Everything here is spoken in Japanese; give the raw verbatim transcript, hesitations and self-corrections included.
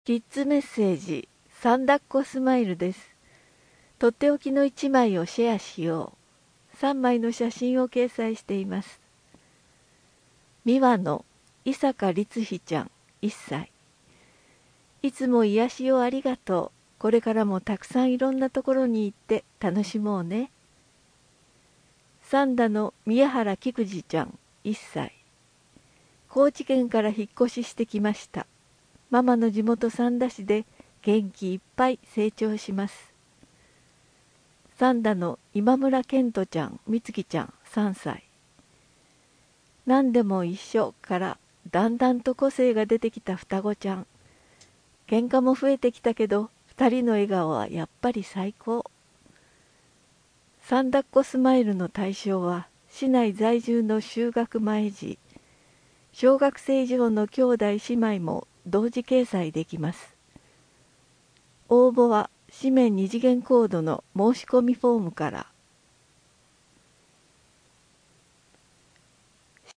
キッズメッセージサンダッコスマイルです。とっておきのいちまいをシェアしよう。さんまいの写真を掲載しています。美和の伊坂律妃ちゃんいっさい。いつも癒しをありがとう。これからもたくさんいろんなところに行って楽しもうね。三田の宮原菊次ちゃんいっさい。高知県から引っ越ししてきました。ママの地元三田市で元気いっぱい成長します。三田の今村健人ちゃん、美月ちゃんさんさい。何でも一緒からだんだんと個性が出てきた双子ちゃん。喧嘩も増えてきたけど、二人の笑顔はやっぱり最高。サンダッコスマイルの対象は、市内在住の就学前児、小学生以上の兄弟姉妹も同時掲載できます。応募は紙面二次元コードの申し込みフォームから。